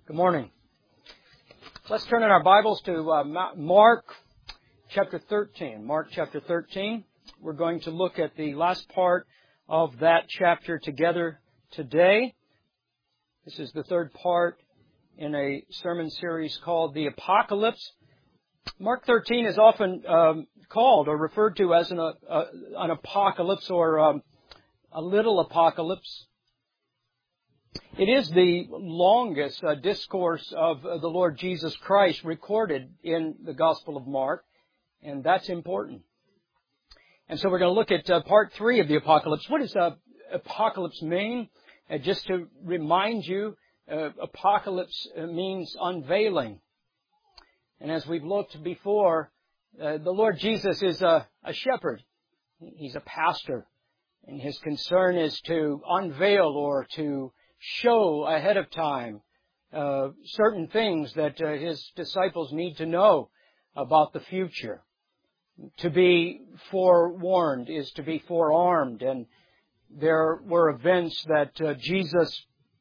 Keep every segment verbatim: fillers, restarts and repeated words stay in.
Good morning. Let's turn in our Bibles to uh, Mark chapter thirteen. Mark chapter thirteen. We're going to look at the last part of that chapter together today. This is the third part in a sermon series called The Apocalypse. Mark thirteen is often um, called or referred to as an, uh, an apocalypse or um, a little apocalypse. It is the longest uh, discourse of uh, the Lord Jesus Christ recorded in the Gospel of Mark, and that's important. And so we're going to look at uh, part three of the apocalypse. What does uh, apocalypse mean? Uh, just to remind you, uh, apocalypse means unveiling. And as we've looked before, uh, the Lord Jesus is a, a shepherd. He's a pastor. And His concern is to unveil or to show ahead of time uh, certain things that uh, His disciples need to know about the future. To be forewarned is to be forearmed. And there were events that uh, Jesus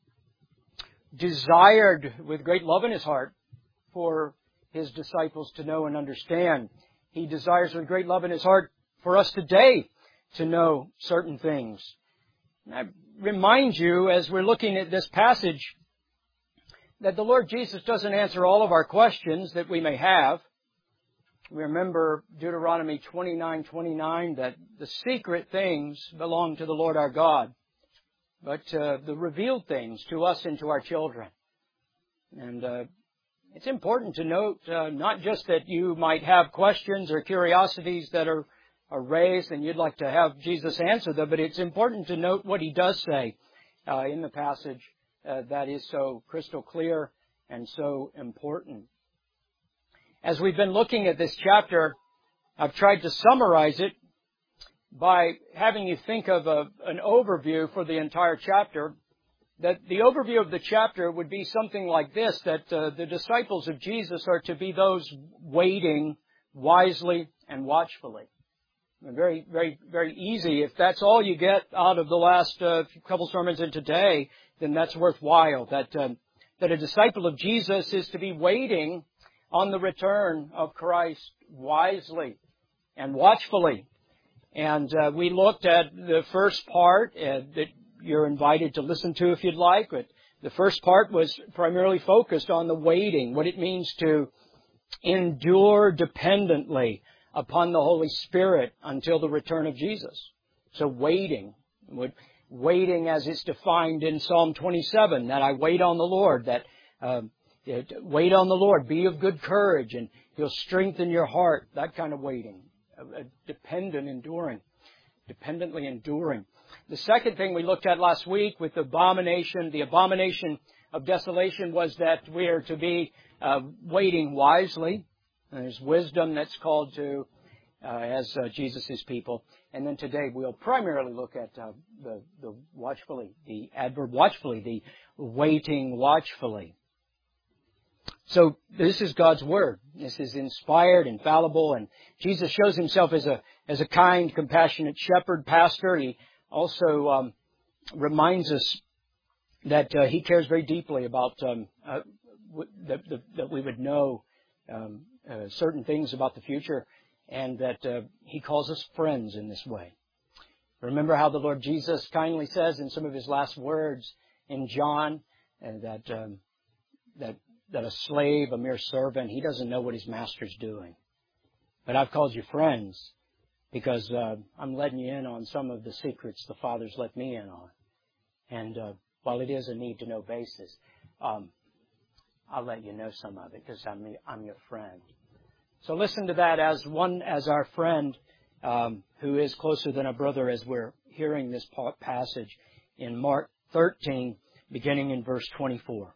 desired with great love in His heart for His disciples to know and understand. He desires with great love in His heart for us today to know certain things. And I remind you, as we're looking at this passage, that the Lord Jesus doesn't answer all of our questions that we may have. We remember Deuteronomy twenty-nine twenty-nine, that the secret things belong to the Lord our God, but uh, the revealed things to us and to our children. And uh, it's important to note uh, not just that you might have questions or curiosities that are are raised and you'd like to have Jesus answer them, but it's important to note what He does say uh, in the passage uh, that is so crystal clear and so important. As we've been looking at this chapter, I've tried to summarize it by having you think of a, an overview for the entire chapter. That the overview of the chapter would be something like this, that uh, the disciples of Jesus are to be those waiting wisely and watchfully. Very, very, very easy. If that's all you get out of the last uh, couple sermons and today, then that's worthwhile. That um, that a disciple of Jesus is to be waiting on the return of Christ wisely and watchfully. And uh, we looked at the first part uh, that you're invited to listen to if you'd like. But the first part was primarily focused on the waiting, what it means to endure dependently upon the Holy Spirit until the return of Jesus. So waiting, waiting as it's defined in Psalm twenty-seven, that I wait on the Lord, that uh, wait on the Lord, be of good courage, and He'll strengthen your heart, that kind of waiting, a, a dependent enduring, dependently enduring. The second thing we looked at last week with the abomination, the abomination of desolation, was that we are to be uh, waiting wisely. There's wisdom that's called to uh, as uh, Jesus' people. And then today we'll primarily look at uh, the, the watchfully, the adverb watchfully, the waiting watchfully. So this is God's Word. This is inspired, infallible, and Jesus shows Himself as a as a kind, compassionate shepherd, pastor. He also um, reminds us that uh, He cares very deeply about um, uh, w- that, that, that we would know um, uh, certain things about the future, and that uh, He calls us friends in this way. Remember how the Lord Jesus kindly says in some of His last words in John uh, that um, that that a slave, a mere servant, he doesn't know what his master's doing. But I've called you friends because uh, I'm letting you in on some of the secrets the Father's let me in on. And uh, while it is a need-to-know basis, um, I'll let you know some of it because I'm, I'm your friend. So listen to that as one, as our friend um, who is closer than a brother as we're hearing this passage in Mark thirteen, beginning in verse twenty-four.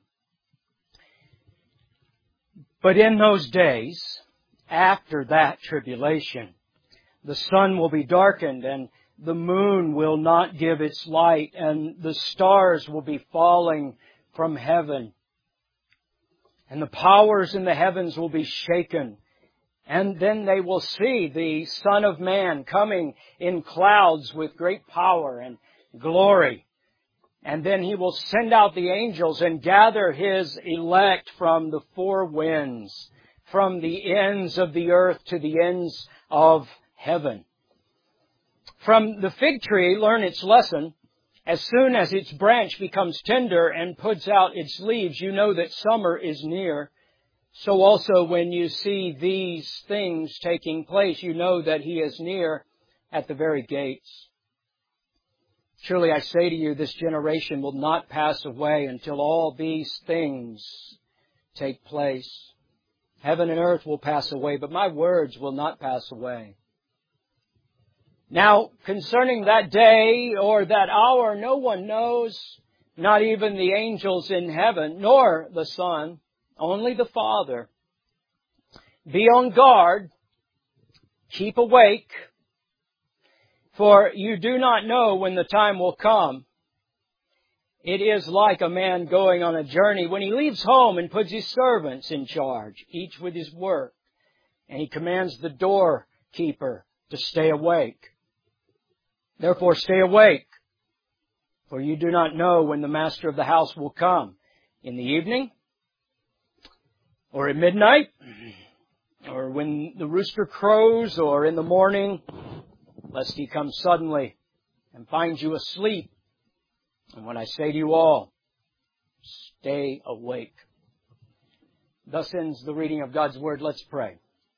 But in those days, after that tribulation, the sun will be darkened, and the moon will not give its light, and the stars will be falling from heaven. And the powers in the heavens will be shaken. And then they will see the Son of Man coming in clouds with great power and glory. And then He will send out the angels and gather His elect from the four winds, from the ends of the earth to the ends of heaven. From the fig tree, learn its lesson. As soon as its branch becomes tender and puts out its leaves, you know that summer is near. So also when you see these things taking place, you know that He is near at the very gates. Truly I say to you, this generation will not pass away until all these things take place. Heaven and earth will pass away, but my words will not pass away. Now, concerning that day or that hour, no one knows, not even the angels in heaven, nor the Son, only the Father. Be on guard, keep awake, for you do not know when the time will come. It is like a man going on a journey when he leaves home and puts his servants in charge, each with his work, and he commands the doorkeeper to stay awake. Therefore stay awake, for you do not know when the master of the house will come, in the evening, or at midnight, or when the rooster crows, or in the morning, lest He come suddenly and find you asleep. And when I say to you all, stay awake. Thus ends the reading of God's Word. Let's pray.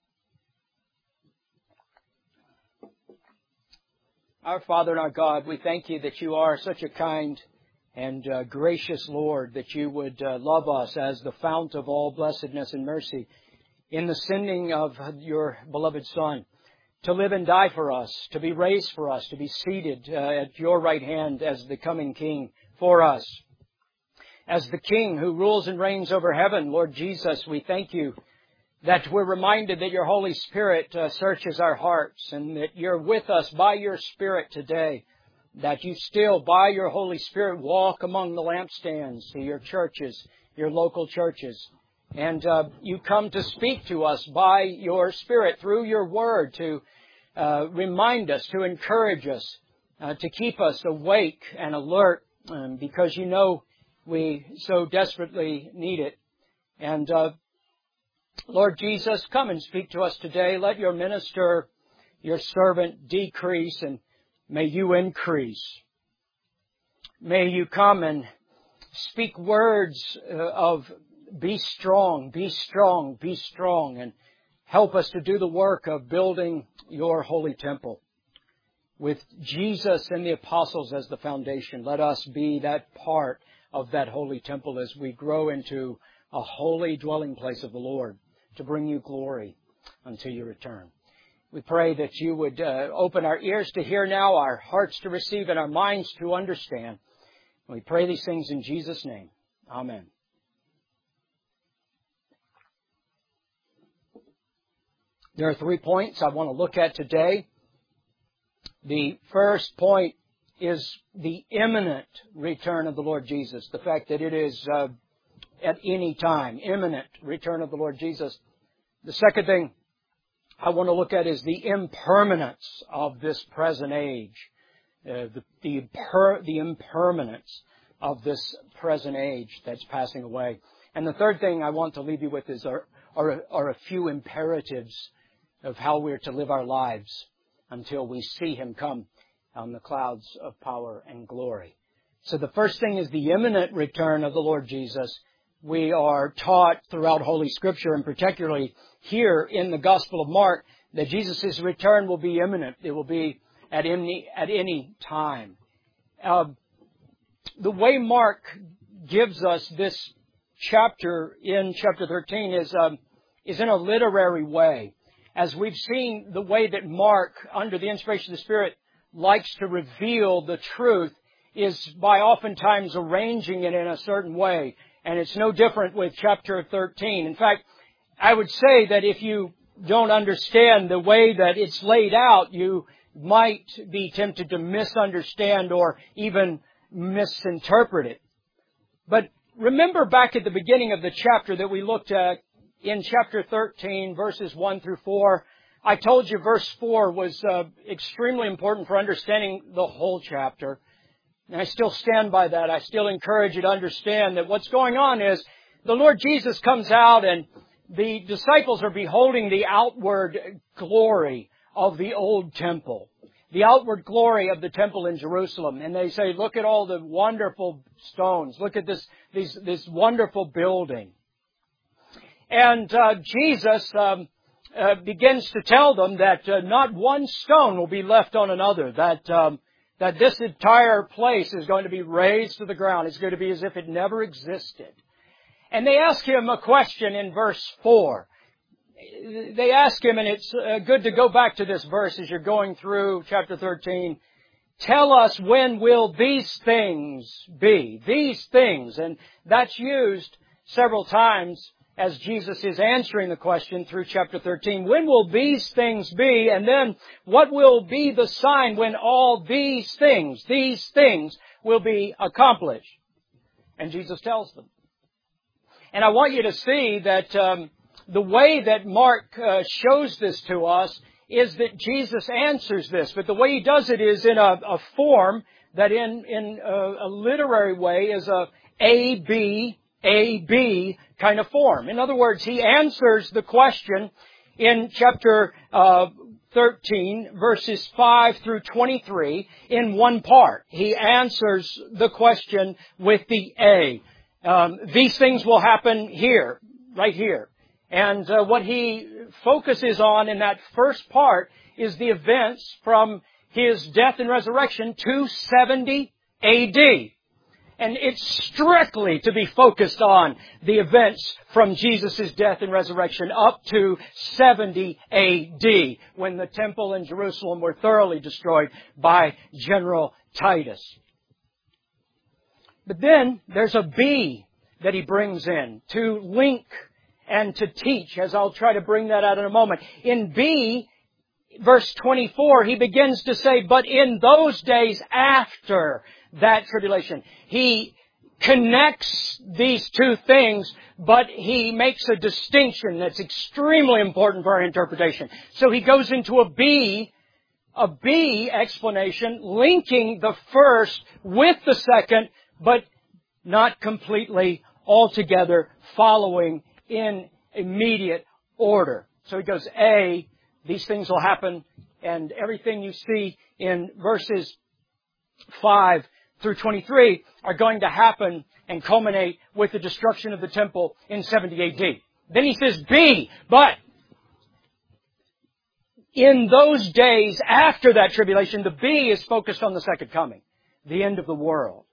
Our Father and our God, we thank You that You are such a kind and uh, gracious Lord, that You would uh, love us as the fount of all blessedness and mercy in the sending of Your beloved Son to live and die for us, to be raised for us, to be seated uh, at Your right hand as the coming King for us. As the King who rules and reigns over heaven, Lord Jesus, we thank You that we're reminded that Your Holy Spirit uh, searches our hearts, and that You're with us by Your Spirit today, that You still, by Your Holy Spirit, walk among the lampstands to Your churches, Your local churches. And uh, You come to speak to us by Your Spirit through Your Word to uh, remind us, to encourage us, uh, to keep us awake and alert, um, because You know we so desperately need it. And uh, Lord Jesus, come and speak to us today. Let Your minister, Your servant, decrease, and may You increase. May You come and speak words uh, of be strong, be strong, be strong, and help us to do the work of building Your holy temple. With Jesus and the apostles as the foundation, let us be that part of that holy temple as we grow into a holy dwelling place of the Lord, to bring You glory until You return. We pray that You would uh, open our ears to hear now, our hearts to receive, and our minds to understand. We pray these things in Jesus' name. Amen. There are three points I want to look at today. The first point is the imminent return of the Lord Jesus, the fact that it is uh, at any time, imminent return of the Lord Jesus. The second thing I want to look at is the impermanence of this present age, uh, the the, per, the impermanence of this present age that's passing away. And the third thing I want to leave you with is are, are, are a few imperatives of how we're to live our lives until we see Him come on the clouds of power and glory. So the first thing is the imminent return of the Lord Jesus. We are taught throughout Holy Scripture, and particularly here in the Gospel of Mark, that Jesus' return will be imminent. It will be at any, at any time. Uh, the way Mark gives us this chapter in chapter thirteen is, um, is in a literary way. As we've seen the way that Mark, under the inspiration of the Spirit, likes to reveal the truth is by oftentimes arranging it in a certain way. And it's no different with chapter thirteen. In fact, I would say that if you don't understand the way that it's laid out, you might be tempted to misunderstand or even misinterpret it. But remember back at the beginning of the chapter that we looked at in chapter thirteen, verses one through four. I told you verse four was uh, extremely important for understanding the whole chapter. And I still stand by that. I still encourage you to understand that what's going on is the Lord Jesus comes out and the disciples are beholding the outward glory of the old temple. The outward glory of the temple in Jerusalem. And they say, look at all the wonderful stones. Look at this, these, this wonderful building. And uh, Jesus um, uh, begins to tell them that uh, not one stone will be left on another. That um, that this entire place is going to be razed to the ground. It's going to be as if it never existed. And they ask him a question in verse four. They ask him, and it's uh, good to go back to this verse as you're going through chapter thirteen. Tell us, when will these things be? These things. And that's used several times as Jesus is answering the question through chapter thirteen. When will these things be? And then, what will be the sign when all these things, these things will be accomplished? And Jesus tells them. And I want you to see that um, the way that Mark uh, shows this to us is that Jesus answers this. But the way he does it is in a, a form that in, in a, a literary way is a A, B, A, B kind of form. In other words, he answers the question in chapter uh, thirteen, verses five through twenty-three, in one part. He answers the question with the A. Um, these things will happen here, right here. And uh, what he focuses on in that first part is the events from his death and resurrection to seventy A D. And it's strictly to be focused on the events from Jesus' death and resurrection up to seventy A D, when the temple in Jerusalem were thoroughly destroyed by General Titus. But then there's a B that he brings in to link and to teach, as I'll try to bring that out in a moment. In B, verse twenty-four, he begins to say, but in those days after that tribulation. He connects these two things, but he makes a distinction that's extremely important for our interpretation. So he goes into a B, a B explanation, linking the first with the second, but not completely altogether following in immediate order. So he goes, A, these things will happen, and everything you see in verses five through twenty-three are going to happen and culminate with the destruction of the temple in seventy A D. Then he says, B, but in those days after that tribulation, the B is focused on the second coming, the end of the world.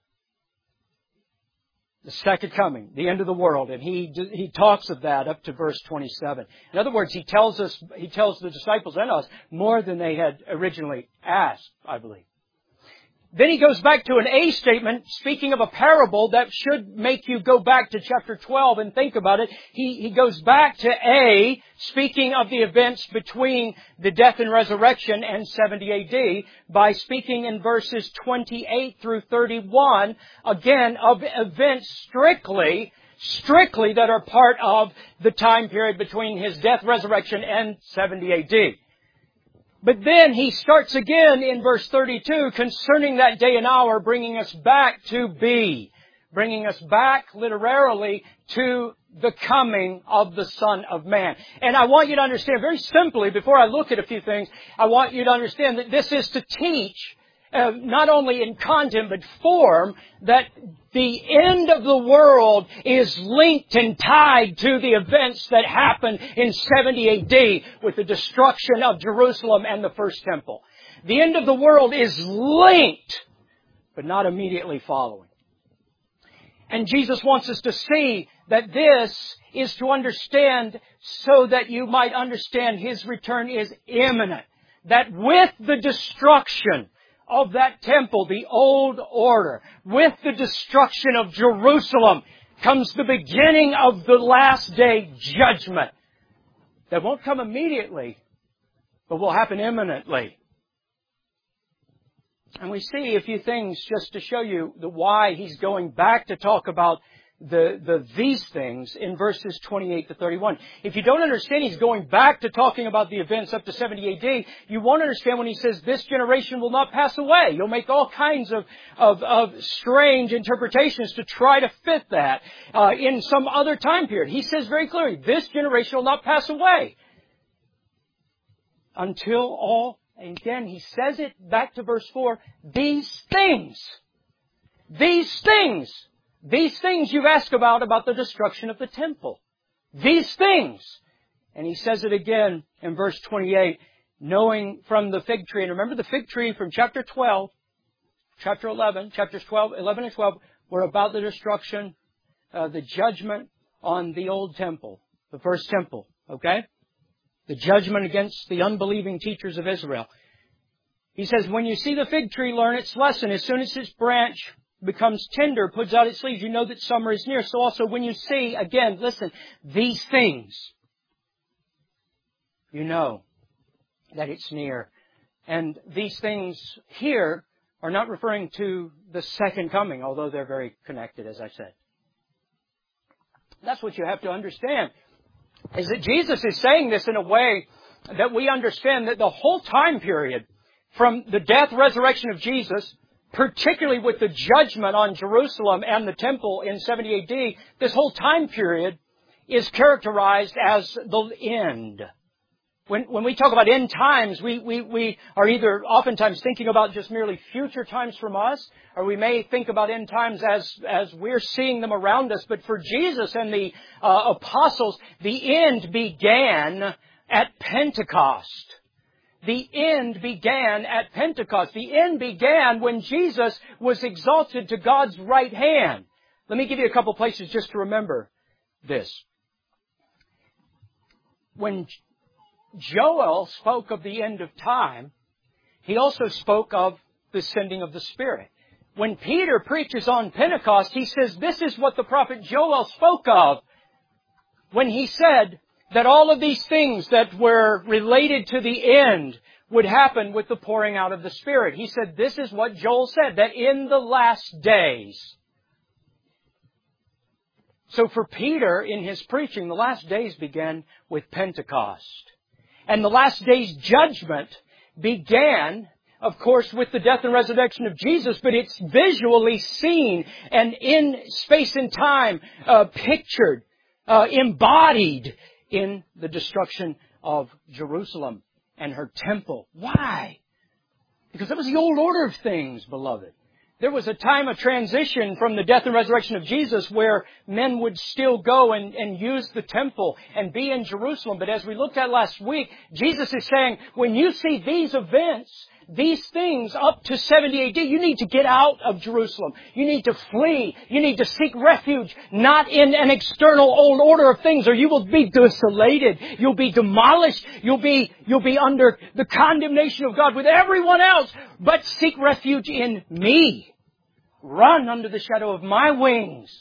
The second coming, the end of the world. And he he talks of that up to verse twenty-seven. In other words, he tells us, he tells the disciples and us more than they had originally asked, I believe. Then he goes back to an A statement, speaking of a parable that should make you go back to chapter twelve and think about it. He, he goes back to A, speaking of the events between the death and resurrection and seventy A D, by speaking in verses twenty-eight through thirty-one, again, of events strictly, strictly that are part of the time period between his death, resurrection, and seventy A D. But then he starts again in verse thirty-two concerning that day and hour, bringing us back to B, bringing us back literally to the coming of the Son of Man. And I want you to understand very simply, before I look at a few things, I want you to understand that this is to teach, uh, not only in content but form, that the end of the world is linked and tied to the events that happened in seventy A D with the destruction of Jerusalem and the first temple. The end of the world is linked, but not immediately following. And Jesus wants us to see that this is to understand so that you might understand His return is imminent. That with the destruction of that temple, the old order, with the destruction of Jerusalem, comes the beginning of the last day judgment. That won't come immediately, but will happen imminently. And we see a few things just to show you the why he's going back to talk about the, the these things in verses twenty-eight to thirty-one. If you don't understand, he's going back to talking about the events up to seventy A D. You won't understand when he says, this generation will not pass away. You'll make all kinds of, of, of strange interpretations to try to fit that uh, in some other time period. He says very clearly, this generation will not pass away until all, and again, he says it back to verse four, these things, these things, These things you've asked about, about the destruction of the temple. These things. And he says it again in verse twenty-eight, knowing from the fig tree. And remember the fig tree from chapter twelve, chapter eleven, chapters twelve, eleven and twelve were about the destruction, uh, the judgment on the old temple, the first temple. Okay? The judgment against the unbelieving teachers of Israel. He says, when you see the fig tree, learn its lesson. As soon as its branch becomes tender, puts out its leaves, you know that summer is near. So also when you see, again, listen, these things, you know that it's near. And these things here are not referring to the second coming, although they're very connected, as I said. That's what you have to understand, is that Jesus is saying this in a way that we understand that the whole time period from the death, resurrection of Jesus, particularly with the judgment on Jerusalem and the temple in seventy A D, this whole time period is characterized as the end. When, when we talk about end times, we, we, we are either oftentimes thinking about just merely future times from us, or we may think about end times as, as we're seeing them around us. But for Jesus and the uh, apostles, the end began at Pentecost. The end began at Pentecost. The end began when Jesus was exalted to God's right hand. Let me give you a couple places just to remember this. When Joel spoke of the end of time, he also spoke of the sending of the Spirit. When Peter preaches on Pentecost, he says this is what the prophet Joel spoke of when he said that all of these things that were related to the end would happen with the pouring out of the Spirit. He said this is what Joel said, that in the last days. So for Peter, in his preaching, the last days began with Pentecost. And the last day's judgment began, of course, with the death and resurrection of Jesus, but it's visually seen and in space and time uh, pictured, uh, embodied in the destruction of Jerusalem and her temple. Why? Because that was the old order of things, beloved. There was a time of transition from the death and resurrection of Jesus where men would still go and, and use the temple and be in Jerusalem. But as we looked at last week, Jesus is saying, when you see these events, these things up to seventy A D, you need to get out of Jerusalem. You need to flee. You need to seek refuge, not in an external old order of things, or you will be desolated. You'll be demolished. You'll be, you'll be under the condemnation of God with everyone else. But seek refuge in me. Run under the shadow of my wings.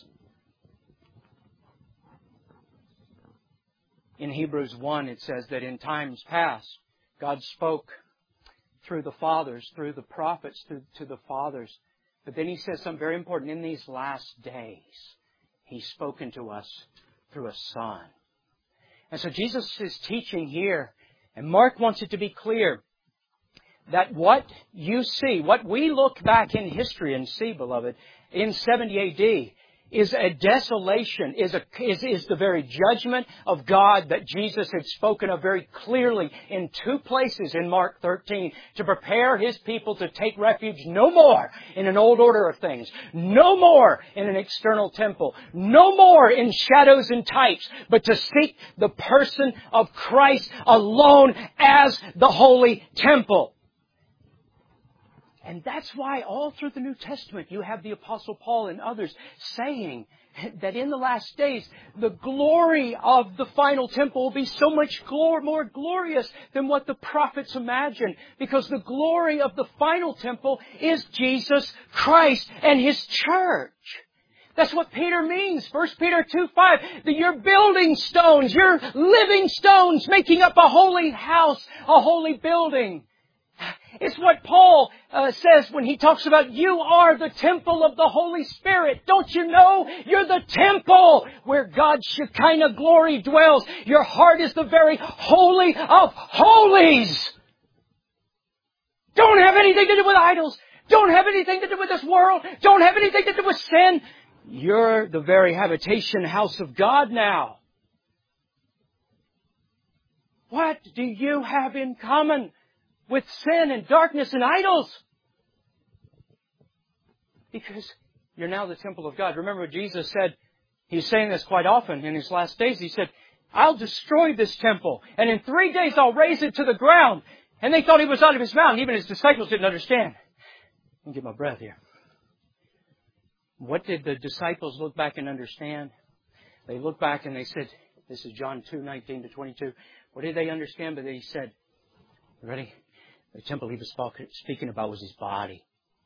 In Hebrews one, it says that in times past, God spoke through the fathers, through the prophets, through to the fathers. But then He says something very important. In these last days, He's spoken to us through a Son. And so Jesus is teaching here, and Mark wants it to be clear, that what you see, what we look back in history and see, beloved, in seventy A D is a desolation, is a is, is the very judgment of God that Jesus had spoken of very clearly in two places in Mark thirteen to prepare His people to take refuge no more in an old order of things, no more in an external temple, no more in shadows and types, but to seek the person of Christ alone as the holy temple. And that's why all through the New Testament you have the Apostle Paul and others saying that in the last days the glory of the final temple will be so much glor- more glorious than what the prophets imagined. Because the glory of the final temple is Jesus Christ and His church. That's what Peter means. First Peter two five. That you're building stones. You're living stones making up a holy house, a holy building. It's what Paul uh, says when he talks about you are the temple of the Holy Spirit. Don't you know? You're the temple where God's Shekinah glory dwells. Your heart is the very holy of holies. Don't have anything to do with idols. Don't have anything to do with this world. Don't have anything to do with sin. You're the very habitation house of God now. What do you have in common with sin and darkness and idols? Because you're now the temple of God. Remember what Jesus said? He's saying this quite often in His last days. He said, I'll destroy this temple, and in three days I'll raise it to the ground. And they thought He was out of His mouth. Even His disciples didn't understand. Let me get my breath here. What did the disciples look back and understand? They looked back and they said, this is John two, nineteen to twenty-two. What did they understand? But they said, ready? The temple He was speaking about was His body.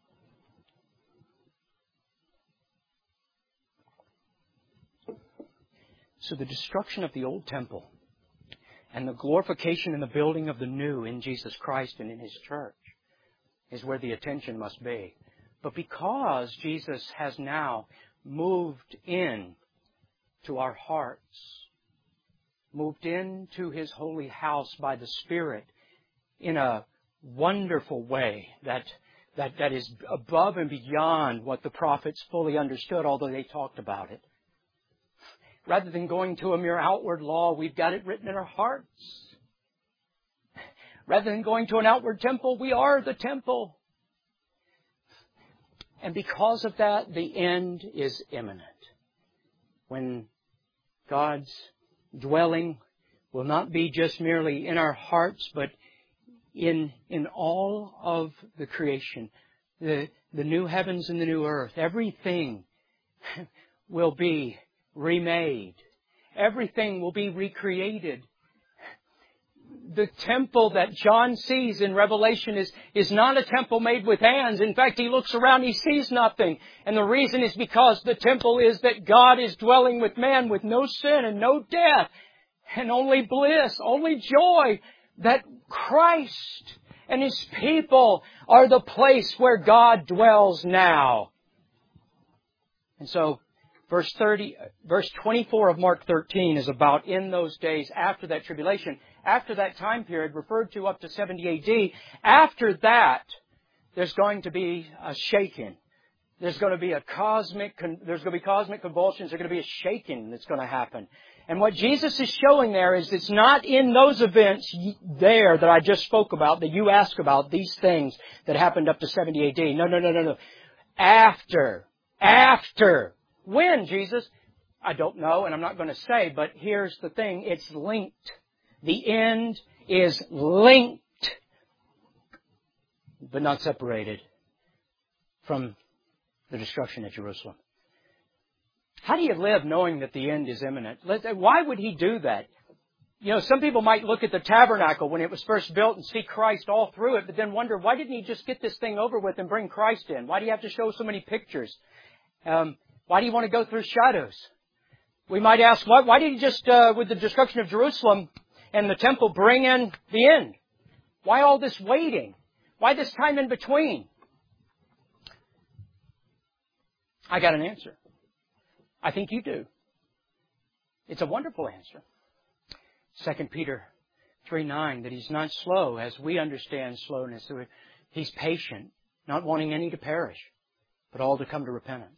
So the destruction of the old temple and the glorification and the building of the new in Jesus Christ and in His church is where the attention must be. But because Jesus has now moved in to our hearts, moved into His holy house by the Spirit in a wonderful way that, that, that is above and beyond what the prophets fully understood, although they talked about it. Rather than going to a mere outward law, we've got it written in our hearts. Rather than going to an outward temple, we are the temple. And because of that, the end is imminent. When God's dwelling will not be just merely in our hearts, but in in all of the creation, the, the new heavens and the new earth. Everything will be remade. Everything will be recreated. The temple that John sees in Revelation is, is not a temple made with hands. In fact, he looks around, he sees nothing. And the reason is because the temple is that God is dwelling with man with no sin and no death and only bliss, only joy. That Christ and His people are the place where God dwells now. And so, verse thirty, verse twenty-four of Mark thirteen is about in those days after that tribulation. After that time period, referred to up to seventy A D, after that, there's going to be a shaking. There's going to be a cosmic, there's going to be cosmic convulsions. There's going to be a shaking that's going to happen. And what Jesus is showing there is it's not in those events there that I just spoke about, that you asked about, these things that happened up to seventy A D. No, no, no, no, no. After. After. When, Jesus? I don't know, and I'm not going to say, but here's the thing. It's linked. The end is linked, but not separated from the destruction at Jerusalem. How do you live knowing that the end is imminent? Why would He do that? You know, some people might look at the tabernacle when it was first built and see Christ all through it, but then wonder, why didn't He just get this thing over with and bring Christ in? Why do you have to show so many pictures? Um, why do you want to go through shadows? We might ask, why, why did He just, uh, with the destruction of Jerusalem and the temple, bring in the end? Why all this waiting? Why this time in between? I got an answer. I think you do. It's a wonderful answer. Second Peter three nine, that He's not slow as we understand slowness. He's patient, not wanting any to perish, but all to come to repentance.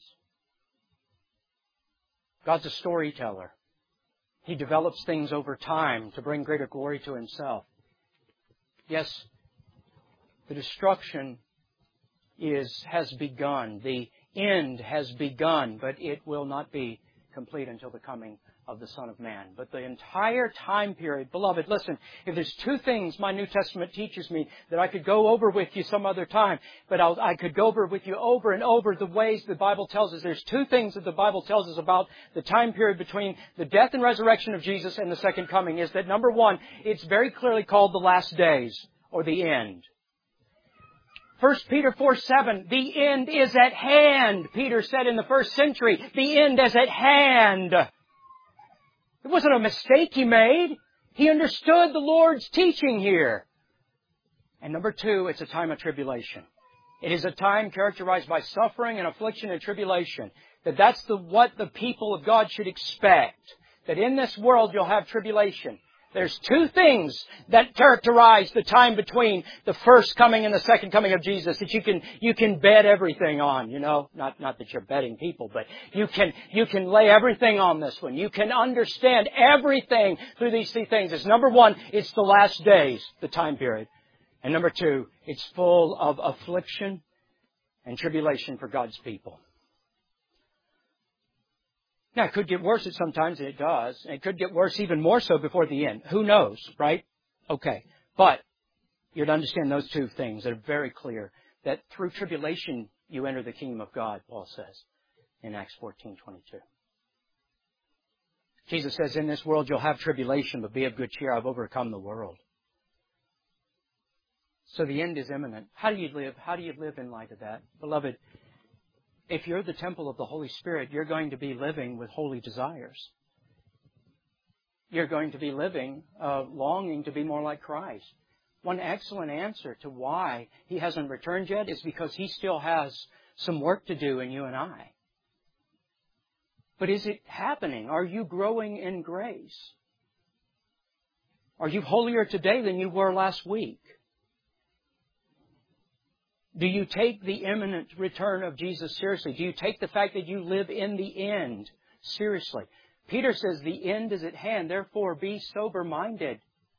God's a storyteller. He develops things over time to bring greater glory to Himself. Yes, the destruction is has begun. The end has begun, but it will not be complete until the coming of the Son of Man. But the entire time period, beloved, listen, if there's two things my New Testament teaches me that I could go over with you some other time, but I'll, I could go over with you over and over the ways the Bible tells us. There's two things that the Bible tells us about the time period between the death and resurrection of Jesus and the second coming, is that number one, it's very clearly called the last days or the end. First Peter four seven, the end is at hand. Peter said in the first century, the end is at hand. It wasn't a mistake he made. He understood the Lord's teaching here. And number two, it's a time of tribulation. It is a time characterized by suffering and affliction and tribulation. That that's the, what the people of God should expect. That in this world you'll have tribulation. There's two things that characterize the time between the first coming and the second coming of Jesus that you can, you can bet everything on, you know. Not, not that you're betting people, but you can, you can lay everything on this one. You can understand everything through these three things. It's number one, it's the last days, the time period. And number two, it's full of affliction and tribulation for God's people. Now, it could get worse at sometimes, and it does. And it could get worse even more so before the end. Who knows, right? Okay. But you're to understand those two things that are very clear. That through tribulation, you enter the kingdom of God, Paul says in Acts fourteen twenty-two. Jesus says, in this world you'll have tribulation, but be of good cheer. I've overcome the world. So the end is imminent. How do you live? How do you live in light of that? Beloved, if you're the temple of the Holy Spirit, you're going to be living with holy desires. You're going to be living, uh, longing to be more like Christ. One excellent answer to why He hasn't returned yet is because He still has some work to do in you and I. But is it happening? Are you growing in grace? Are you holier today than you were last week? Do you take the imminent return of Jesus seriously? Do you take the fact that you live in the end seriously? Peter says the end is at hand, therefore be sober-minded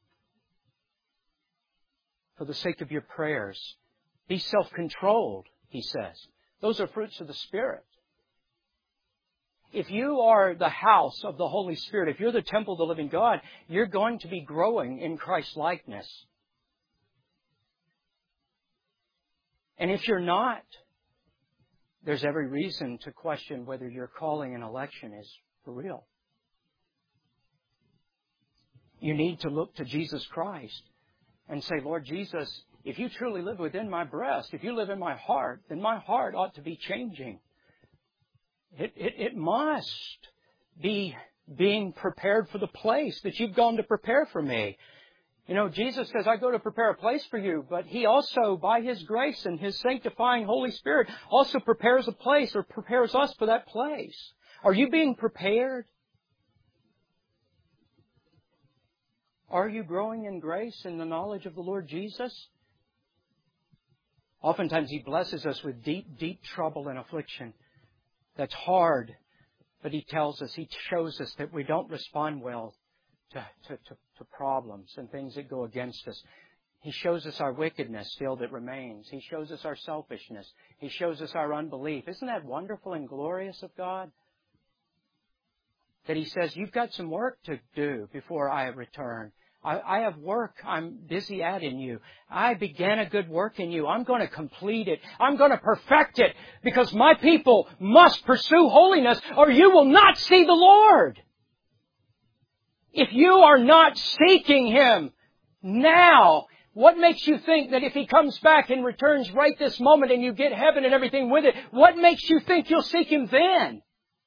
for the sake of your prayers. Be self-controlled, he says. Those are fruits of the Spirit. If you are the house of the Holy Spirit, if you're the temple of the living God, you're going to be growing in Christ's likeness. And if you're not, there's every reason to question whether your calling and election is for real. You need to look to Jesus Christ and say, Lord Jesus, if you truly live within my breast, if you live in my heart, then my heart ought to be changing. It, it, it must be being prepared for the place that you've gone to prepare for me. You know, Jesus says, I go to prepare a place for you, but He also, by His grace and His sanctifying Holy Spirit, also prepares a place or prepares us for that place. Are you being prepared? Are you growing in grace and the knowledge of the Lord Jesus? Oftentimes He blesses us with deep, deep trouble and affliction. That's hard, but He tells us, He shows us that we don't respond well To, to, to, to problems and things that go against us. He shows us our wickedness still that remains. He shows us our selfishness. He shows us our unbelief. Isn't that wonderful and glorious of God? That He says, you've got some work to do before I return. I, I have work I'm busy at in you. I began a good work in you. I'm going to complete it. I'm going to perfect it because my people must pursue holiness or you will not see the Lord. If you are not seeking Him now, what makes you think that if He comes back and returns right this moment and you get heaven and everything with it, what makes you think you'll seek Him then?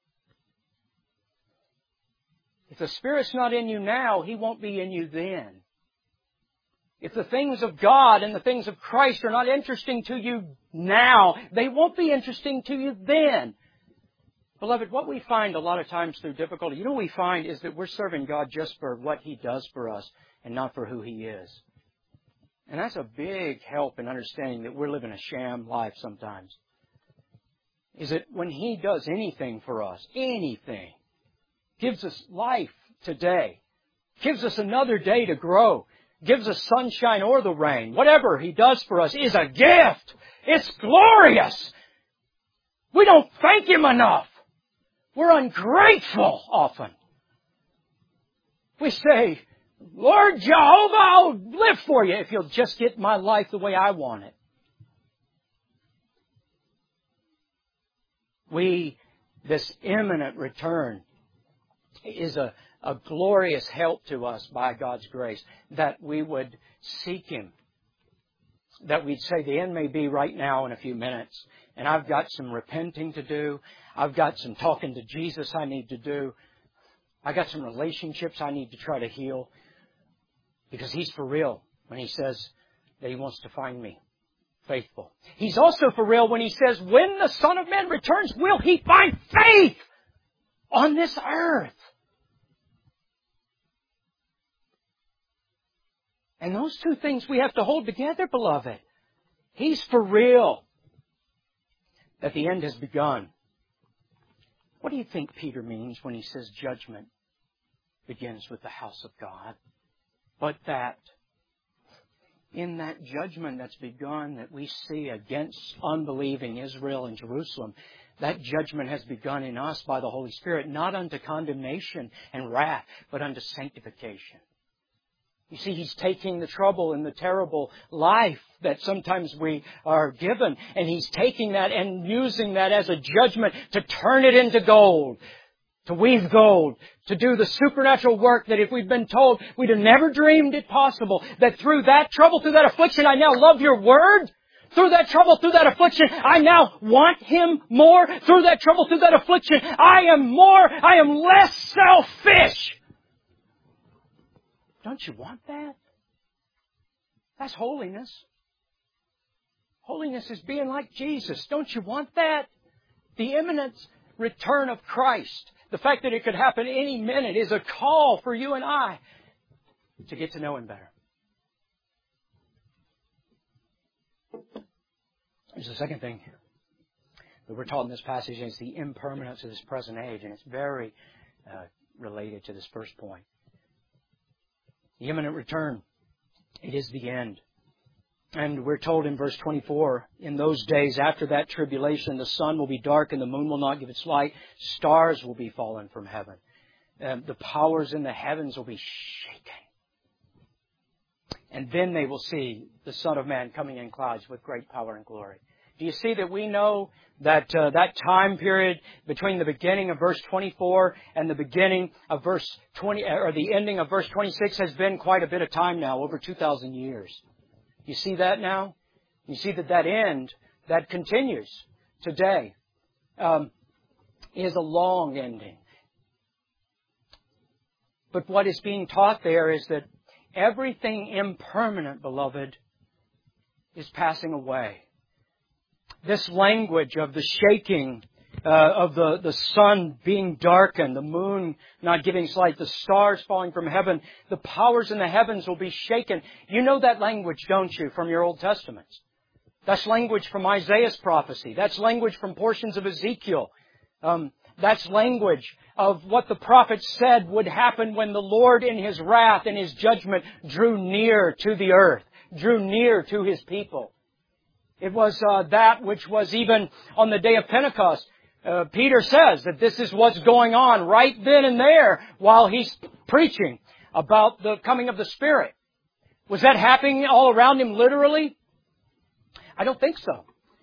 If the Spirit's not in you now, He won't be in you then. If the things of God and the things of Christ are not interesting to you now, they won't be interesting to you then. Beloved, what we find a lot of times through difficulty, you know what we find is that we're serving God just for what He does for us and not for who He is. And that's a big help in understanding that we're living a sham life sometimes. Is that when He does anything for us, anything, gives us life today, gives us another day to grow, gives us sunshine or the rain, whatever He does for us is a gift. It's glorious. We don't thank Him enough. We're ungrateful often. We say, Lord Jehovah, I'll live for you if you'll just get my life the way I want it. We, this imminent return is a, a glorious help to us by God's grace, that we would seek Him. That we'd say the end may be right now in a few minutes, and I've got some repenting to do. I've got some talking to Jesus I need to do. I've got some relationships I need to try to heal. Because He's for real when He says that He wants to find me faithful. He's also for real when He says, when the Son of Man returns, will He find faith on this earth? And those two things we have to hold together, beloved. He's for real that the end has begun. What do you think Peter means when he says judgment begins with the house of God? But that in that judgment that's begun that we see against unbelieving Israel and Jerusalem, that judgment has begun in us by the Holy Spirit, not unto condemnation and wrath, but unto sanctification. You see, He's taking the trouble and the terrible life that sometimes we are given, and He's taking that and using that as a judgment to turn it into gold, to weave gold, to do the supernatural work that if we'd been told, we'd have never dreamed it possible, that through that trouble, through that affliction, I now love Your Word. Through that trouble, through that affliction, I now want Him more. Through that trouble, through that affliction, I am more, I am less selfish. Don't you want that? That's holiness. Holiness is being like Jesus. Don't you want that? The imminent return of Christ, the fact that it could happen any minute, is a call for you and I to get to know Him better. There's the second thing that we're taught in this passage, and it's the impermanence of this present age, and it's very uh, related to this first point. The imminent return, it is the end. And we're told in verse twenty-four, in those days after that tribulation, the sun will be dark and the moon will not give its light. Stars will be fallen from heaven. And the powers in the heavens will be shaken. And then they will see the Son of Man coming in clouds with great power and glory. Do you see that we know that uh, that time period between the beginning of verse twenty-four and the beginning of verse twenty, or the ending of verse twenty-six, has been quite a bit of time now, over two thousand years. You see that now? You see that that end, that continues today, um, is a long ending. But what is being taught there is that everything impermanent, beloved, is passing away. This language of the shaking, uh, of the, the sun being darkened, the moon not giving its light, the stars falling from heaven, the powers in the heavens will be shaken. You know that language, don't you, from your Old Testaments? That's language from Isaiah's prophecy. That's language from portions of Ezekiel. Um, that's language of what the prophet said would happen when the Lord in His wrath and His judgment drew near to the earth, drew near to His people. It was uh, that which was even on the day of Pentecost. Uh, Peter says that this is what's going on right then and there while he's preaching about the coming of the Spirit. Was that happening all around him literally? I don't think so.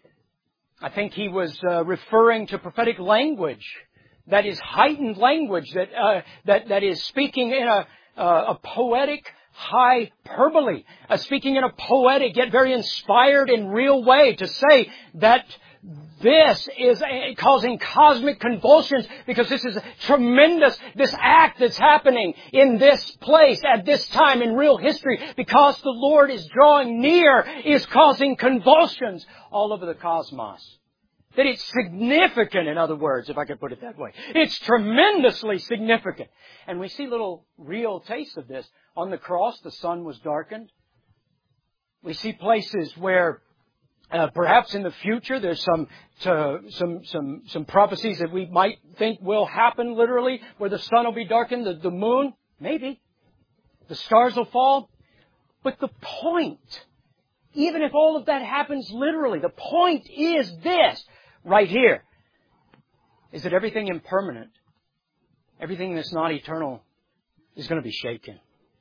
I think he was uh, referring to prophetic language that is heightened language, that uh, that that is speaking in a, uh, a poetic hyperbole, uh, speaking in a poetic yet very inspired and real way to say that this is a, causing cosmic convulsions because this is tremendous, this act that's happening in this place at this time in real history, because the Lord is drawing near, is causing convulsions all over the cosmos. That it's significant, in other words, if I could put it that way. It's tremendously significant. And we see little real tastes of this. On the cross, the sun was darkened. We see places where uh, perhaps in the future there's some, to, some some some prophecies that we might think will happen literally, where the sun will be darkened, the, the moon, maybe. The stars will fall. But the point, even if all of that happens literally, the point is this. Right here, is that everything impermanent, everything that's not eternal, is going to be shaken.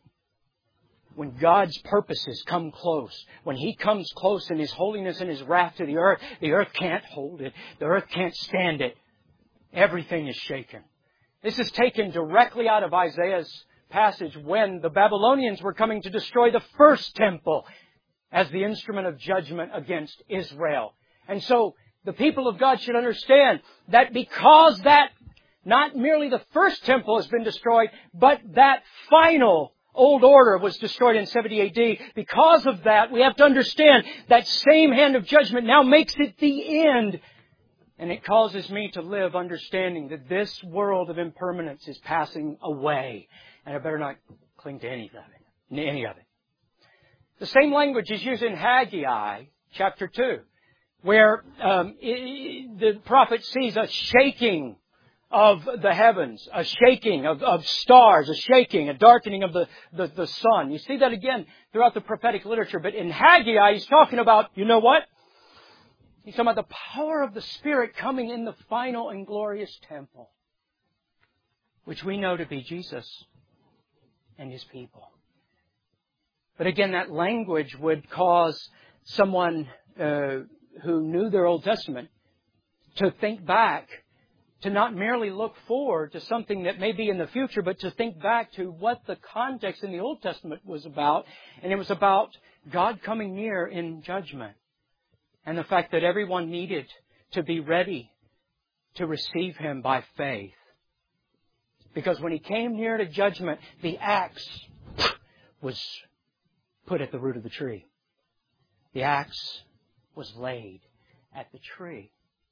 When God's purposes come close, when He comes close in His holiness and His wrath to the earth, the earth can't hold it. The earth can't stand it. Everything is shaken. This is taken directly out of Isaiah's passage when the Babylonians were coming to destroy the first temple as the instrument of judgment against Israel. And so, the people of God should understand that because that, not merely the first temple has been destroyed, but that final, old order was destroyed in seventy A D. Because of that, we have to understand that same hand of judgment now makes it the end. And it causes me to live understanding that this world of impermanence is passing away. And I better not cling to any of it. Any of it. The same language is used in Haggai chapter two, where um, it, the prophet sees a shaking of the heavens, a shaking of, of stars, a shaking, a darkening of the, the, the sun. You see that again throughout the prophetic literature. But in Haggai, he's talking about, you know what? He's talking about the power of the Spirit coming in the final and glorious temple, which we know to be Jesus and His people. But again, that language would cause someone uh, who knew their Old Testament to think back, to not merely look forward to something that may be in the future, but to think back to what the context in the Old Testament was about. And it was about God coming near in judgment. And the fact that everyone needed to be ready to receive Him by faith. Because when He came near to judgment, the axe was put at the root of the tree. The axe was laid at the tree.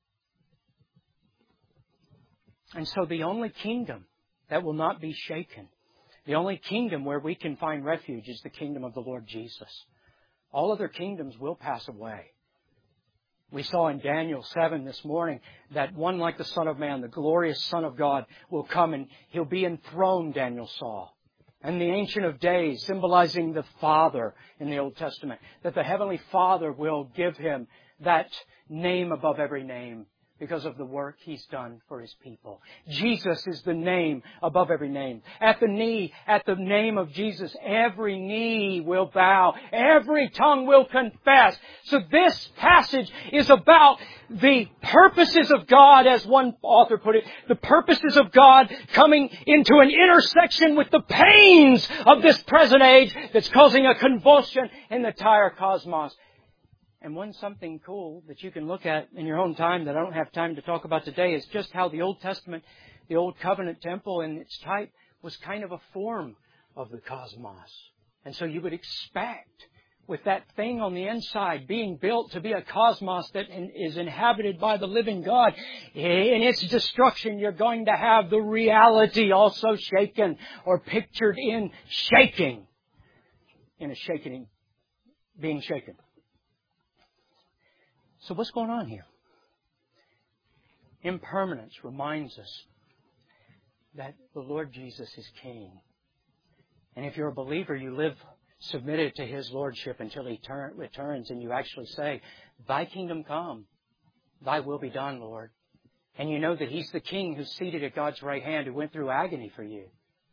And so the only kingdom that will not be shaken, the only kingdom where we can find refuge is the kingdom of the Lord Jesus. All other kingdoms will pass away. We saw in Daniel seven this morning that one like the Son of Man, the glorious Son of God, will come and He'll be enthroned, Daniel saw. And the Ancient of Days, symbolizing the Father in the Old Testament, that the Heavenly Father will give Him that name above every name because of the work He's done for His people. Jesus is the name above every name. At the knee, at the name of Jesus, every knee will bow. Every tongue will confess. So this passage is about the purposes of God, as one author put it, the purposes of God coming into an intersection with the pains of this present age that's causing a convulsion in the entire cosmos. And one something cool that you can look at in your own time that I don't have time to talk about today is just how the Old Testament, the Old Covenant temple and its type was kind of a form of the cosmos. And so you would expect with that thing on the inside being built to be a cosmos that is inhabited by the living God, in its destruction you're going to have the reality also shaken or pictured in shaking. In a shaking, being shaken. So what's going on here? Impermanence reminds us that the Lord Jesus is King. And if you're a believer, you live submitted to His Lordship until He turn, returns and you actually say, Thy kingdom come, Thy will be done, Lord. And you know that He's the King who's seated at God's right hand who went through agony for you.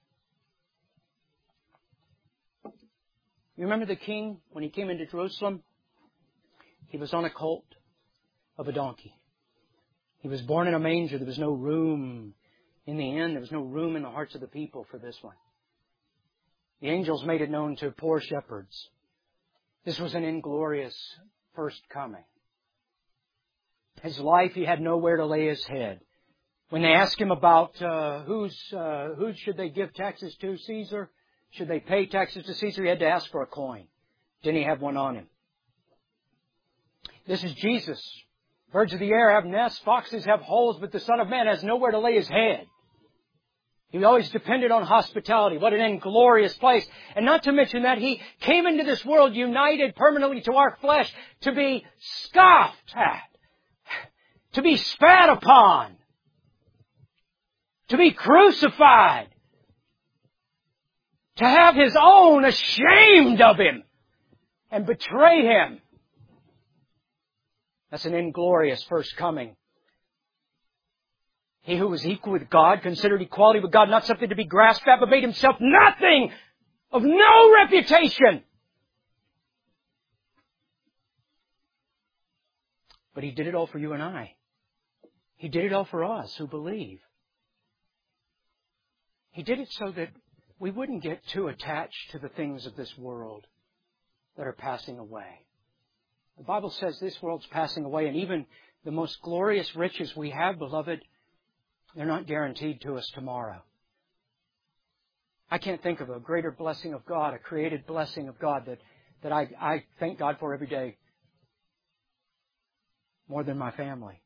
You remember the King when He came into Jerusalem? He was on a colt of a donkey. He was born in a manger. There was no room in the inn. There was no room in the hearts of the people for this one. The angels made it known to poor shepherds. This was an inglorious first coming. His life, He had nowhere to lay His head. When they asked Him about uh, who's, uh, who should they give taxes to, Caesar? Should they pay taxes to Caesar? He had to ask for a coin. Didn't He have one on Him? This is Jesus. Birds of the air have nests, foxes have holes, but the Son of Man has nowhere to lay His head. He always depended on hospitality. What an inglorious place. And not to mention that He came into this world united permanently to our flesh to be scoffed at, to be spat upon, to be crucified, to have His own ashamed of Him and betray Him. That's an inglorious first coming. He who was equal with God, considered equality with God not something to be grasped at, but made Himself nothing, of no reputation. But He did it all for you and I. He did it all for us who believe. He did it so that we wouldn't get too attached to the things of this world that are passing away. The Bible says this world's passing away, and even the most glorious riches we have, beloved, they're not guaranteed to us tomorrow. I can't think of a greater blessing of God, a created blessing of God that, that I, I thank God for every day more than my family.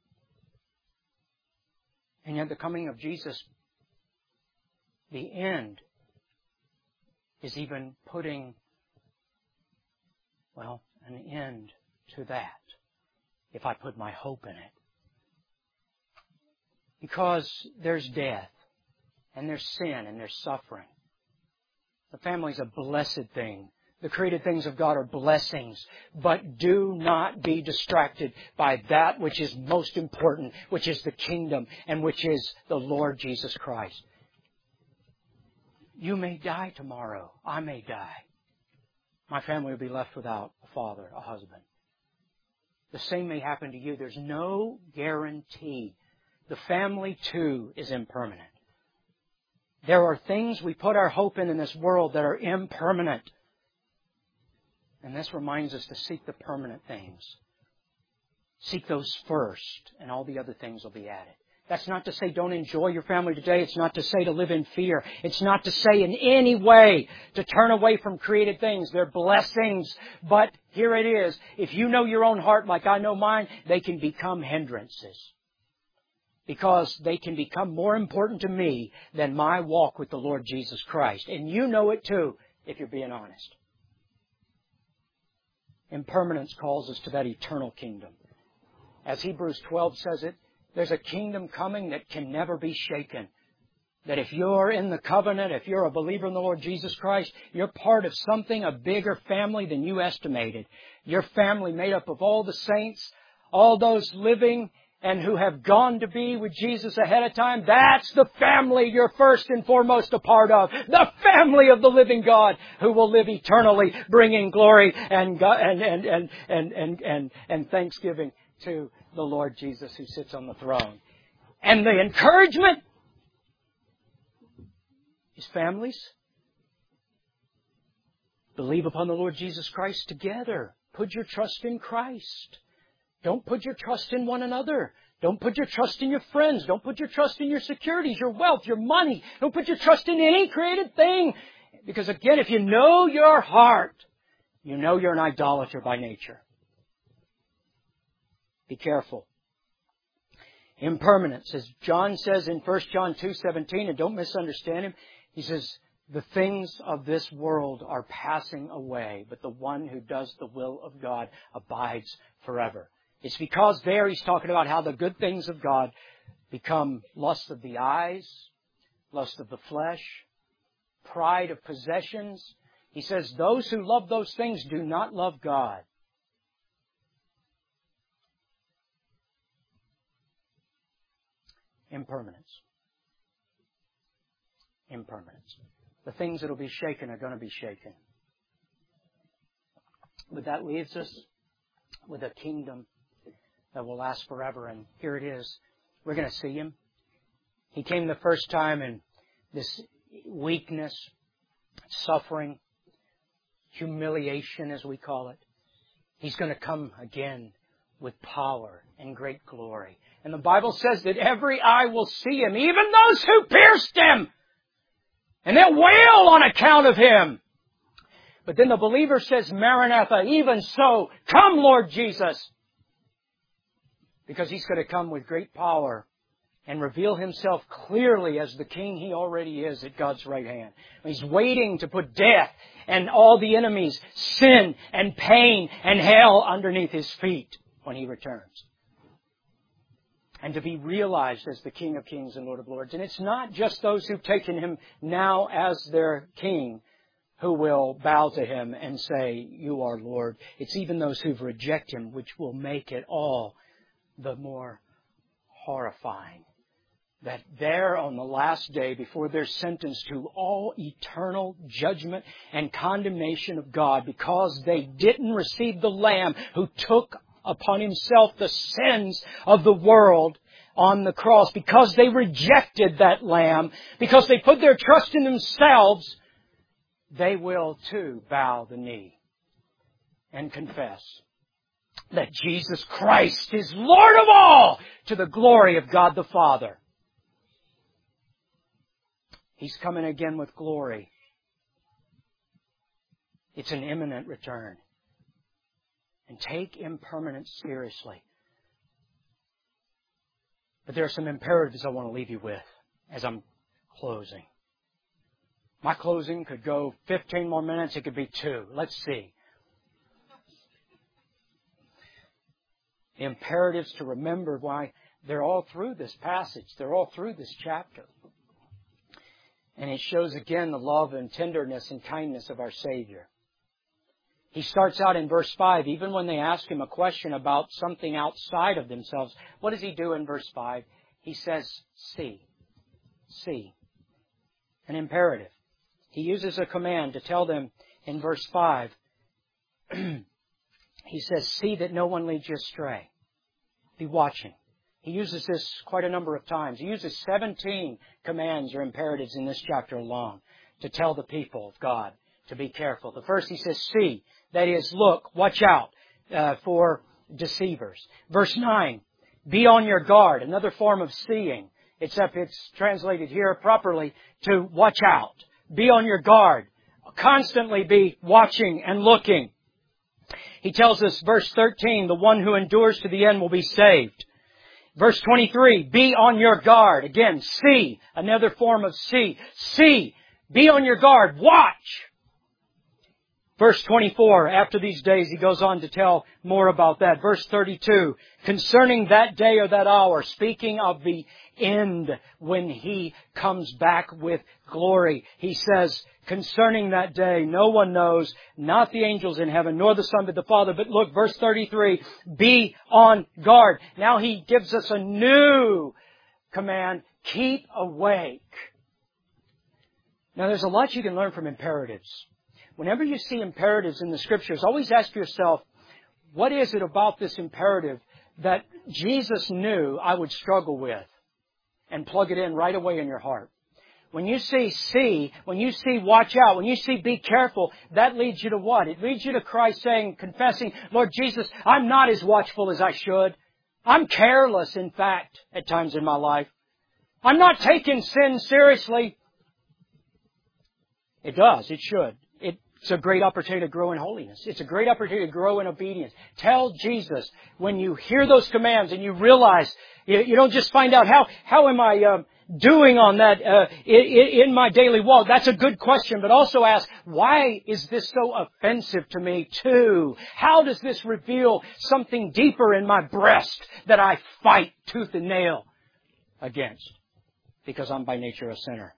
And yet the coming of Jesus, the end, is even putting, well, an end to that if I put my hope in it. Because there's death, and there's sin, and there's suffering. The family is a blessed thing. The created things of God are blessings. But do not be distracted by that which is most important, which is the kingdom, and which is the Lord Jesus Christ. You may die tomorrow. I may die. My family will be left without a father, a husband. The same may happen to you. There's no guarantee. The family, too, is impermanent. There are things we put our hope in in this world that are impermanent. And this reminds us to seek the permanent things. Seek those first, and all the other things will be added. That's not to say don't enjoy your family today. It's not to say to live in fear. It's not to say in any way to turn away from created things. They're blessings. But here it is. If you know your own heart like I know mine, they can become hindrances. Because they can become more important to me than my walk with the Lord Jesus Christ. And you know it too, if you're being honest. Impermanence calls us to that eternal kingdom. As Hebrews twelve says it, there's a kingdom coming that can never be shaken. That if you're in the covenant, if you're a believer in the Lord Jesus Christ, you're part of something, a bigger family than you estimated. Your family made up of all the saints, all those living and who have gone to be with Jesus ahead of time. That's the family you're first and foremost a part of. The family of the living God who will live eternally, bringing glory and and and and and and, and, and thanksgiving to the Lord Jesus who sits on the throne. And the encouragement is families. Believe upon the Lord Jesus Christ together. Put your trust in Christ. Don't put your trust in one another. Don't put your trust in your friends. Don't put your trust in your securities, your wealth, your money. Don't put your trust in any created thing. Because again, if you know your heart, you know you're an idolater by nature. Be careful. Impermanence. As John says in First John two seventeen, and don't misunderstand him, he says, the things of this world are passing away, but the one who does the will of God abides forever. It's because there he's talking about how the good things of God become lust of the eyes, lust of the flesh, pride of possessions. He says those who love those things do not love God. Impermanence. Impermanence. The things that will be shaken are going to be shaken. But that leaves us with a kingdom that will last forever. And here it is. We're going to see Him. He came the first time in this weakness, suffering, humiliation as we call it. He's going to come again with power and great glory. And the Bible says that every eye will see Him, even those who pierced Him. And they'll wail on account of Him. But then the believer says, Maranatha, even so, come Lord Jesus. Because He's going to come with great power and reveal Himself clearly as the King He already is at God's right hand. He's waiting to put death and all the enemies, sin and pain and hell underneath His feet when He returns. And to be realized as the King of Kings and Lord of Lords. And it's not just those who've taken Him now as their King who will bow to Him and say, you are Lord. It's even those who've rejected Him, which will make it all the more horrifying. That there on the last day, before they're sentenced to all eternal judgment and condemnation of God, because they didn't receive the Lamb who took upon Himself the sins of the world on the cross, because they rejected that Lamb, because they put their trust in themselves, they will too bow the knee and confess that Jesus Christ is Lord of all, to the glory of God the Father. He's coming again with glory. It's an imminent return. And take impermanence seriously. But there are some imperatives I want to leave you with as I'm closing. My closing could go fifteen more minutes. It could be two. Let's see. The imperatives to remember why they're all through this passage. They're all through this chapter. And it shows again the love and tenderness and kindness of our Savior. He starts out in verse five, even when they ask Him a question about something outside of themselves. What does He do in verse five? He says, see. See. An imperative. He uses a command to tell them in verse five. He says, see that no one leads you astray. Be watching. He uses this quite a number of times. He uses seventeen commands or imperatives in this chapter alone to tell the people of God to be careful. The first he says, see. That is, look, watch out uh, for deceivers. Verse nine, be on your guard. Another form of seeing, except it's translated here properly to watch out. Be on your guard. Constantly be watching and looking. He tells us, verse thirteen, the one who endures to the end will be saved. Verse twenty-three, be on your guard. Again, see. Another form of see. See. Be on your guard. Watch. Verse twenty-four, after these days, he goes on to tell more about that. Verse thirty-two, concerning that day or that hour, speaking of the end when He comes back with glory, He says, concerning that day, no one knows, not the angels in heaven, nor the Son, but the Father. But look, verse thirty-three, be on guard. Now He gives us a new command, keep awake. Now there's a lot you can learn from imperatives. Whenever you see imperatives in the Scriptures, always ask yourself, what is it about this imperative that Jesus knew I would struggle with? And plug it in right away in your heart. When you see see, when you see watch out, when you see be careful, that leads you to what? It leads you to Christ saying, confessing, Lord Jesus, I'm not as watchful as I should. I'm careless, in fact, at times in my life. I'm not taking sin seriously. It does. It should. It's a great opportunity to grow in holiness. It's a great opportunity to grow in obedience. Tell Jesus when you hear those commands and you realize, you, you don't just find out how, how am I um, doing on that uh, in, in my daily walk. That's a good question, but also ask, why is this so offensive to me too? How does this reveal something deeper in my breast that I fight tooth and nail against? Because I'm by nature a sinner.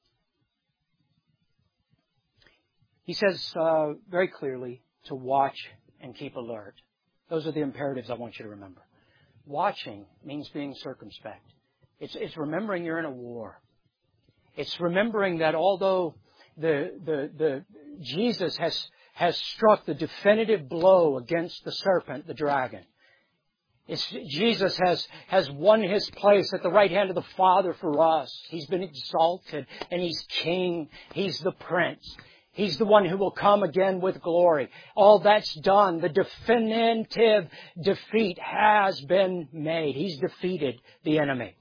He says uh, very clearly to watch and keep alert. Those are the imperatives I want you to remember. Watching means being circumspect. It's, it's remembering you're in a war. It's remembering that although the, the, the Jesus has, has struck the definitive blow against the serpent, the dragon. It's, Jesus has, has won His place at the right hand of the Father for us. He's been exalted and He's King. He's the Prince. He's the one who will come again with glory. All that's done. The definitive defeat has been made. He's defeated the enemy.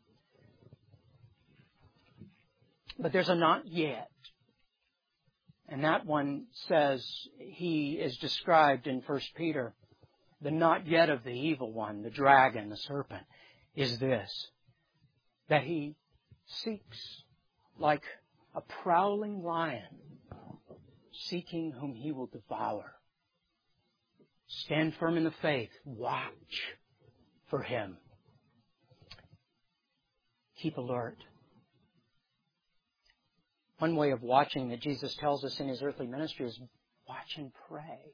But there's a not yet. And that one says, he is described in First Peter. The not yet of the evil one, the dragon, the serpent, is this. That he seeks like a prowling lion, seeking whom he will devour. Stand firm in the faith. Watch for him. Keep alert. One way of watching that Jesus tells us in His earthly ministry is watch and pray.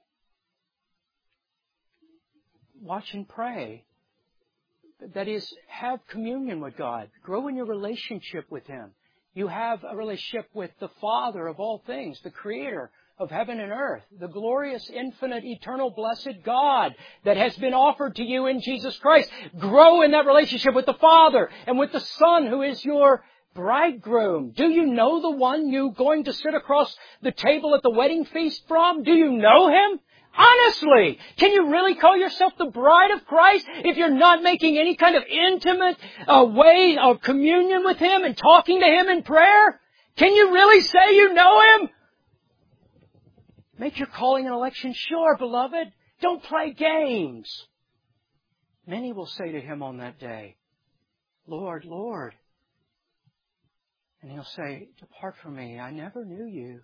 Watch and pray. That is, have communion with God. Grow in your relationship with Him. You have a relationship with the Father of all things, the Creator of heaven and earth, the glorious, infinite, eternal, blessed God that has been offered to you in Jesus Christ. Grow in that relationship with the Father and with the Son who is your bridegroom. Do you know the one you're going to sit across the table at the wedding feast from? Do you know Him? Honestly, can you really call yourself the bride of Christ if you're not making any kind of intimate uh, way of communion with Him and talking to Him in prayer? Can you really say you know Him? Make your calling and election sure, beloved. Don't play games. Many will say to Him on that day, Lord, Lord. And He'll say, depart from me. I never knew you.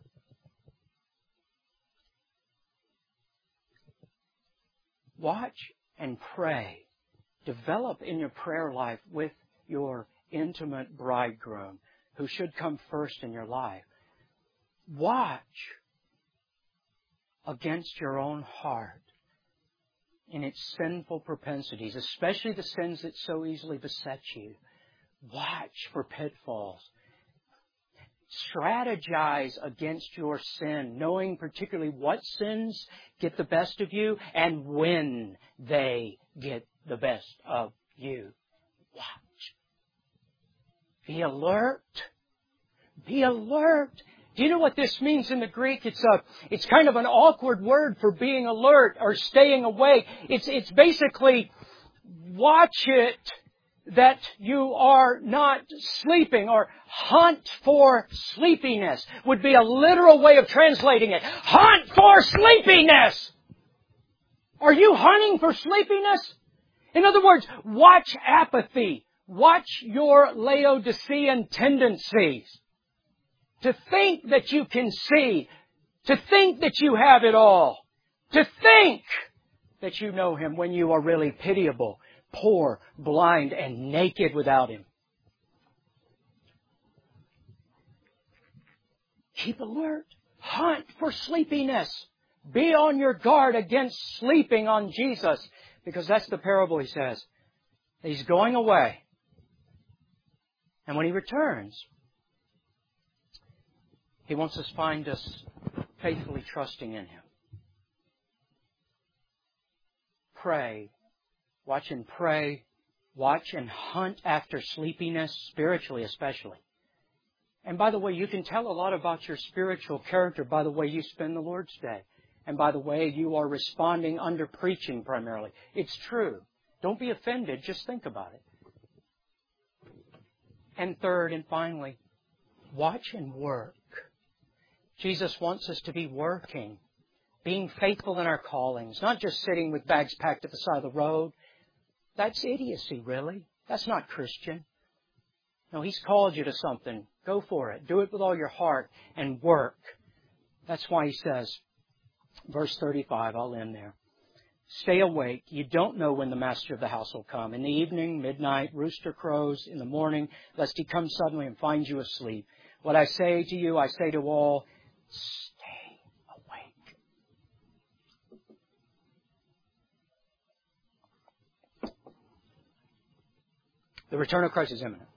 Watch and pray. Develop in your prayer life with your intimate bridegroom who should come first in your life. Watch against your own heart in its sinful propensities, especially the sins that so easily beset you. Watch for pitfalls. Strategize against your sin, knowing particularly what sins get the best of you and when they get the best of you. Watch. Be alert. Be alert. Do you know what this means in the Greek? It's a, it's kind of an awkward word for being alert or staying awake. It's, it's basically watch it that you are not sleeping, or hunt for sleepiness would be a literal way of translating it. Hunt for sleepiness! Are you hunting for sleepiness? In other words, watch apathy. Watch your Laodicean tendencies. To think that you can see. To think that you have it all. To think that you know Him when you are really pitiable, poor, blind, and naked without Him. Keep alert. Hunt for sleepiness. Be on your guard against sleeping on Jesus. Because that's the parable He says. He's going away. And when He returns, He wants us to find us faithfully trusting in Him. Pray. Watch and pray. Watch and hunt after sleepiness, spiritually especially. And by the way, you can tell a lot about your spiritual character by the way you spend the Lord's Day. And by the way you are responding under preaching primarily. It's true. Don't be offended. Just think about it. And third and finally, watch and work. Jesus wants us to be working, being faithful in our callings, not just sitting with bags packed at the side of the road. That's idiocy, really. That's not Christian. No, He's called you to something. Go for it. Do it with all your heart and work. That's why He says, verse thirty-five, I'll end there. Stay awake. You don't know when the master of the house will come. In the evening, midnight, rooster crows, in the morning, lest he come suddenly and find you asleep. What I say to you, I say to all, stay awake. The return of Christ is imminent.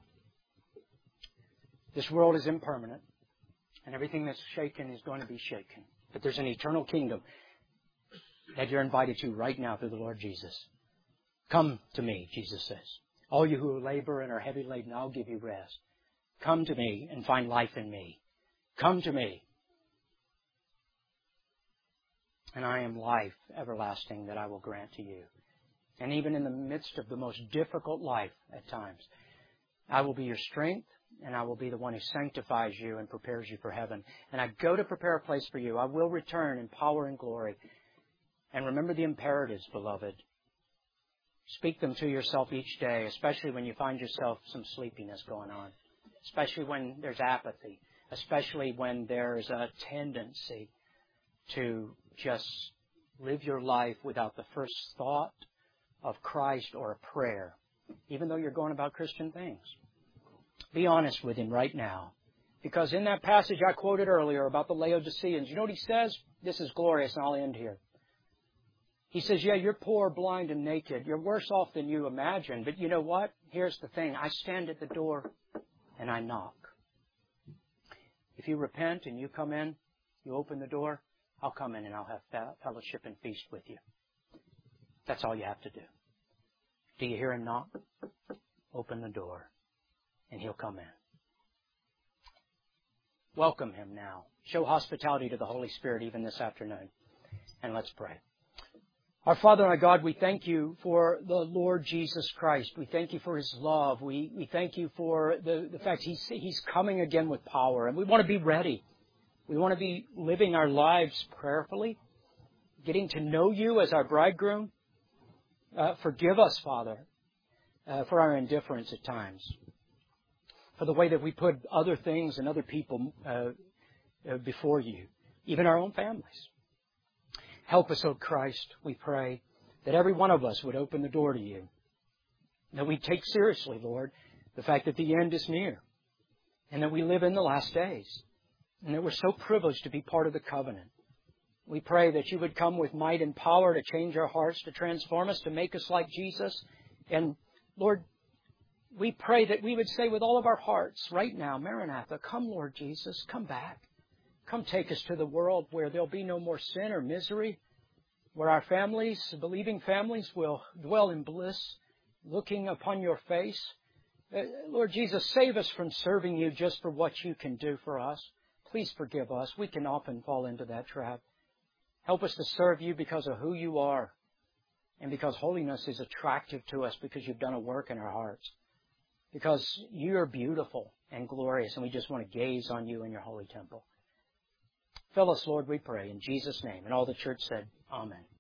This world is impermanent, and everything that's shaken is going to be shaken. But there's an eternal kingdom that you're invited to right now through the Lord Jesus. Come to me, Jesus says. All you who labor and are heavy laden, I'll give you rest. Come to me and find life in me. Come to me. And I am life everlasting that I will grant to you. And even in the midst of the most difficult life at times, I will be your strength, and I will be the one who sanctifies you and prepares you for heaven. And I go to prepare a place for you. I will return in power and glory. And remember the imperatives, beloved. Speak them to yourself each day, especially when you find yourself some sleepiness going on. Especially when there's apathy. Especially when there's a tendency to just live your life without the first thought of Christ or a prayer. Even though you're going about Christian things. Be honest with Him right now. Because in that passage I quoted earlier about the Laodiceans, you know what he says? This is glorious, and I'll end here. He says, yeah, you're poor, blind, and naked. You're worse off than you imagine. But you know what? Here's the thing. I stand at the door and I knock. If you repent and you come in, you open the door, I'll come in and I'll have fellowship and feast with you. That's all you have to do. Do you hear Him knock? Open the door and He'll come in. Welcome Him now. Show hospitality to the Holy Spirit even this afternoon. And let's pray. Our Father and our God, we thank You for the Lord Jesus Christ. We thank You for His love. We, we thank You for the, the fact He's, He's coming again with power. And we want to be ready. We want to be living our lives prayerfully, getting to know You as our bridegroom. Uh, forgive us, Father, uh, for our indifference at times, for the way that we put other things and other people uh, uh, before You, even our own families. Help us, O Christ, we pray, that every one of us would open the door to You, that we take seriously, Lord, the fact that the end is near, and that we live in the last days, and that we're so privileged to be part of the covenant. We pray that You would come with might and power to change our hearts, to transform us, to make us like Jesus. And Lord, we pray that we would say with all of our hearts right now, Maranatha, come Lord Jesus, come back. Come take us to the world where there'll be no more sin or misery, where our families, believing families, will dwell in bliss, looking upon Your face. Uh, Lord Jesus, save us from serving You just for what You can do for us. Please forgive us. We can often fall into that trap. Help us to serve You because of who You are, and because holiness is attractive to us because You've done a work in our hearts. Because You are beautiful and glorious, and we just want to gaze on You in Your holy temple. Fill us, Lord, we pray, in Jesus' name. And all the church said, Amen.